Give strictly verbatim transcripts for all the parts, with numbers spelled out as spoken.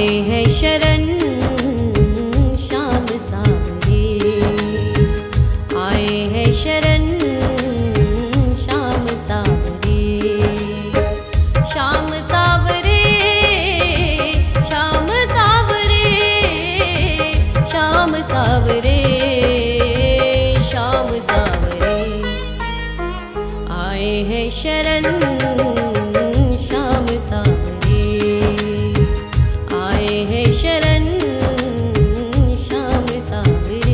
आए हैं शरण श्याम सावरे, आए हैं शरण श्याम सावरे। श्याम सावरे श्याम सावरे श्याम सावरे श्याम सावरे, आए हैं शरण श्याम सावरे, आए हैं शरण श्याम सावरे।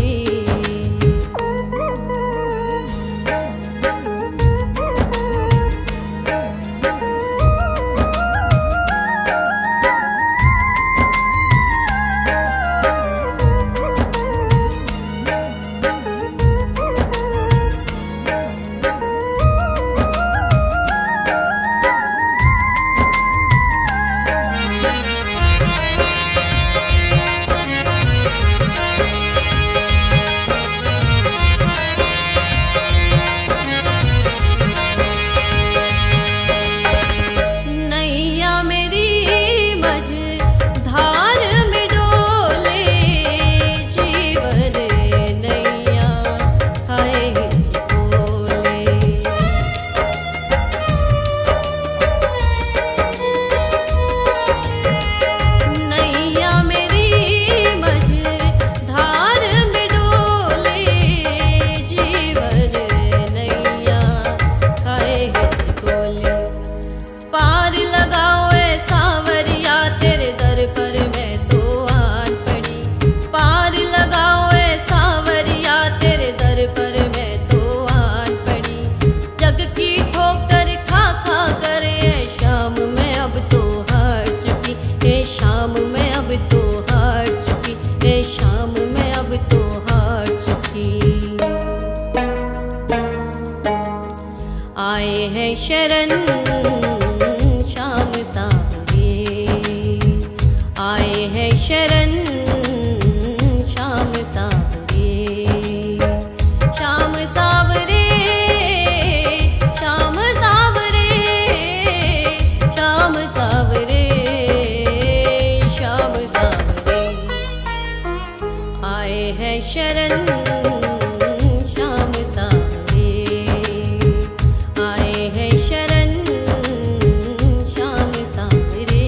पार लगाओ ए सावरिया तेरे दर पर मैं तो आन पड़ी, पार लगाओ ए सावरिया तेरे दर पर मैं तो आन पड़ी। जग की ठोकर खा खा कर ए शाम मैं अब तो हार चुकी, ए शाम मैं अब तो हार चुकी, ए शाम मैं अब तो हार चुकी। आए हैं शरण श्याम सावरे, आए हैं शरण श्याम सावरे। श्याम सावरे श्याम सावरे श्याम सावरे श्याम सावरे, आए हैं शरण श्याम सावरे, आए हैं शरण श्याम सावरे।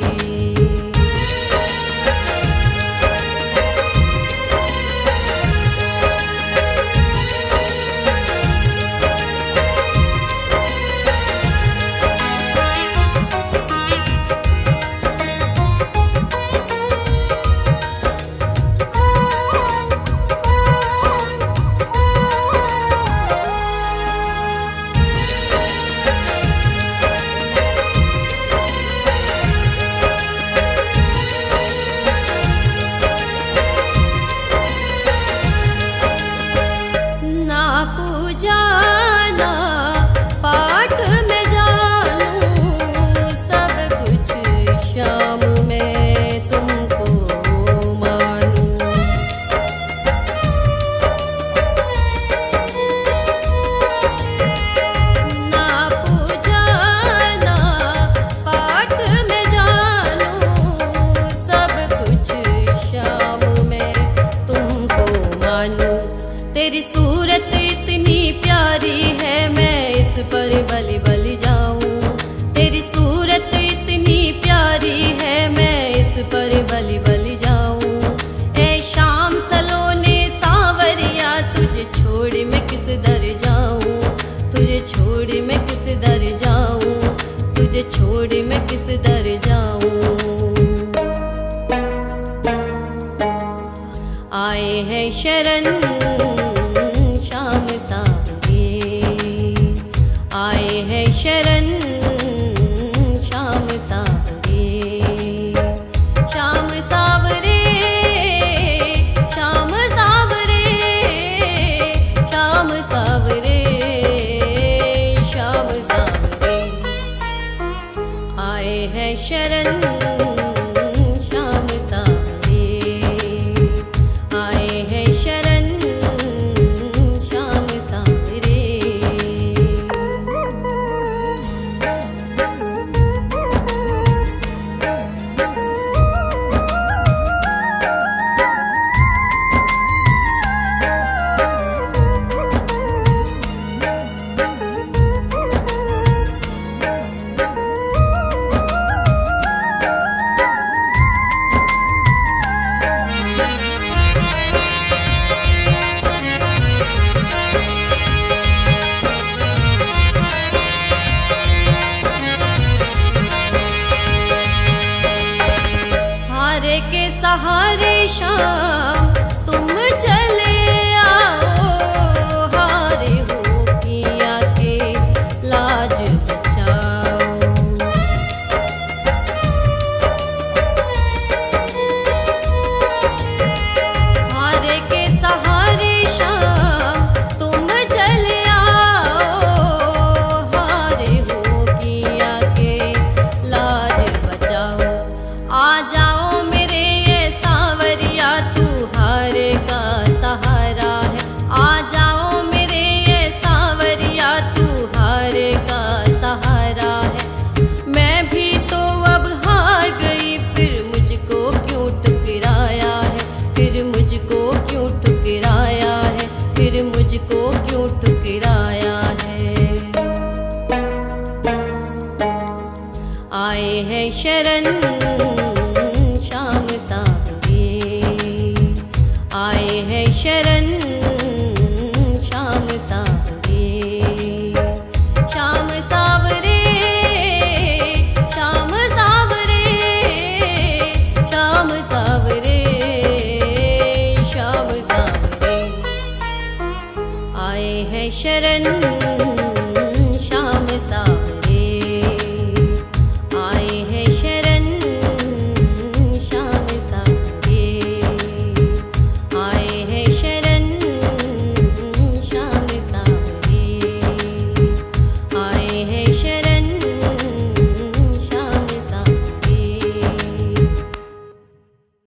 तेरी सूरत इतनी प्यारी है मैं इस पर बलि बलि जाऊं, तेरी सूरत इतनी प्यारी है मैं इस पर बलि बलि जाऊं। ए शाम सलोने सावरिया तुझे छोड़ मैं किस दर जाऊं, तुझे छोड़ मैं किस दर जाऊं, तुझे छोड़ मैं किस दर जाऊं। आए हैं शरण श्याम सावरे, आए हैं शरण श्याम सावरे। श्याम सावरे श्याम सावरे श्याम सावरे श्याम सावरे, आए हैं शरण श्याम सावरे, आए हैं शरण श्याम सावरे। सहारे शाम तुम चले आओ, हारे हो किया के लाज बचाओ। हारे के सहारे शाम तुम चले आओ, हारे हो किया के लाज बचाओ। आ जाओ मेरे ये सावरिया, तू हार का सहारा है। आ जाओ मेरे ये सावरिया, तू हार का सहारा है। मैं भी तो अब हार गई, फिर मुझको क्यों ठुकराया है, फिर मुझको क्यों ठुकराया है, फिर मुझको क्यों ठुकराया है। आए हैं शरण श्याम सावरे, आए हैं शरण श्याम सावरे। श्याम सावरे, श्याम सावरे, श्याम सावरे, श्याम सावरे। आए हैं शरण